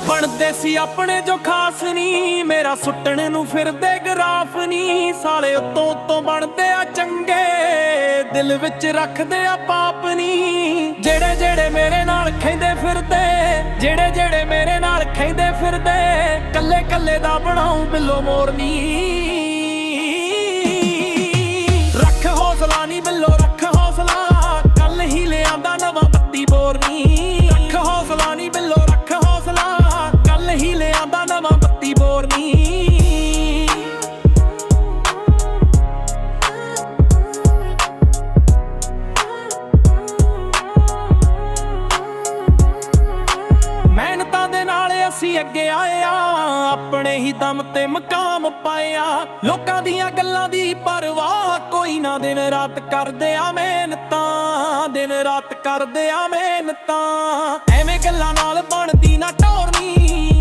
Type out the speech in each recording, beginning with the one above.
ਬਣਦੇ ਸੀ ਆਪਣੇ ਜੋ ਖਾਸ ਨੀ, ਮੇਰਾ ਸੁੱਟਣ ਨੂੰ ਫਿਰਦੇ ਗਰਾਫ ਨੀ। ਸਾਲੇ ਉੱਤੋਂ ਬਣਦੇ ਆ ਚੰਗੇ, ਦਿਲ ਵਿੱਚ ਰੱਖਦੇ ਆ ਪਾਪ ਨੀ। ਜਿਹੜੇ ਮੇਰੇ ਨਾਲ ਖੈਂਦੇ ਫਿਰਦੇ, ਜਿਹੜੇ ਮੇਰੇ ਨਾਲ ਖੈਂਦੇ ਫਿਰਦੇ, ਕੱਲੇ ਕੱਲੇ ਦਾ ਬਣਾਉ ਬਿੱਲੋ ਮੋਰਨੀ। ਰੱਖ ਹੌਸਲਾ ਨੀ ਬਿੱਲੋ ਰੱਖ ਹੌਸਲਾ, ਕੱਲ ਹੀ ਲਿਆਂਦਾ ਨਵਾਂ ਬੱਤੀ ਬੋਰਨੀ। ਰੱਖ ਹੌਸਲਾ ਨੀ ਬਿੱਲੋ ਰੱਖ ਹੌਸਲਾ, ਕੱਲ ਹੀ ਲਿਆਂਦਾ ਨਵਾਂ ਬੱਤੀ ਬੋਰਨੀ। ਮਿਹਨਤਾਂ ਦੇ ਨਾਲ ਅਸੀਂ ਅੱਗੇ ਆਏ ਆ, ਆਪਣੇ ਹੀ ਦਮ ਤੇ ਮਕਾਮ ਪਾਇਆ। ਲੋਕਾਂ ਦੀਆਂ ਗੱਲਾਂ ਦੀ ਪਰਵਾਹ ਕੋਈ ਨਾ, ਦਿਨ ਰਾਤ ਕਰਦੇ ਆ ਮਿਹਨਤਾਂ, ਦਿਨ ਰਾਤ ਕਰਦੇ ਆ ਮਿਹਨਤਾਂ। ਐਵੇਂ ਗੱਲਾਂ ਨਾਲ ਬਣਦੀ ਨਾ ਟੋਰਨੀ।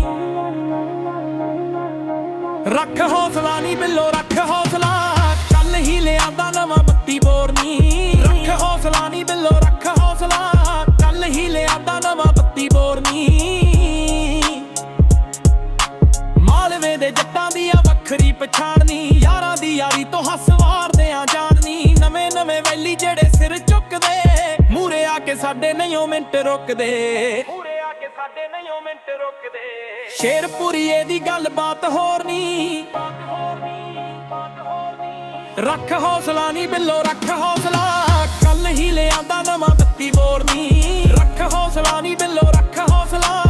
ਰੱਖ ਹੌਸਲਾ ਨੀ ਬਿੱਲੋ ਰੱਖ ਹੌਸਲਾ, ਕੱਲ ਹੀ ਲਿਆਂਦਾ ਨਵਾਂ ਬੱਤੀ ਬੋਰਨੀ। ਰੱਖ ਹੌਸਲਾ ਨੀ ਬਿੱਲੋ ਰੱਖ ਹੌਸਲਾ, ਕੱਲ ਹੀ ਲਿਆਂਦਾ ਨਵਾਂ ਬੱਤੀ ਬੋਰਨੀ। ਮਾਲਵੇ ਦੇ ਜੱਟਾਂ ਦੀ ਆ ਵੱਖਰੀ ਪਛਾਣਨੀ, ਯਾਰਾਂ ਦੀ ਯਾਰੀ ਤੋਂ ਹੱਸ ਵਾਰਦੇ ਆ ਜਾਣਨੀ। ਨਵੇਂ ਵੈਲੀ ਜਿਹੜੇ ਸਿਰ ਚੁੱਕਦੇ, ਮੂਰੇ ਆ ਕੇ ਸਾਡੇ ਨਹੀਂ ਮਿੰਟ ਰੁਕਦੇ, ਮੂਰੇ ਆ ਕੇ ਸਾਡੇ ਨਹੀਂ ਮਿੰਟ ਰੁਕਦੇ। ਸ਼ੇਰਪੁਰੀਏ ਦੀ ਗੱਲ ਬਾਤ ਹੋਰ ਨੀ। ਰੱਖ ਹੌਸਲਾ ਨੀ ਬਿੱਲੋ ਰੱਖ ਹੌਸਲਾ, ਕੱਲ ਹੀ ਲਿਆਂਦਾ ਨਵਾਂ ਬੱਤੀ ਬੋਰਨੀ। ਰੱਖ ਹੌਸਲਾ ਨੀ ਬਿੱਲੋ ਰੱਖ ਹੌਸਲਾ,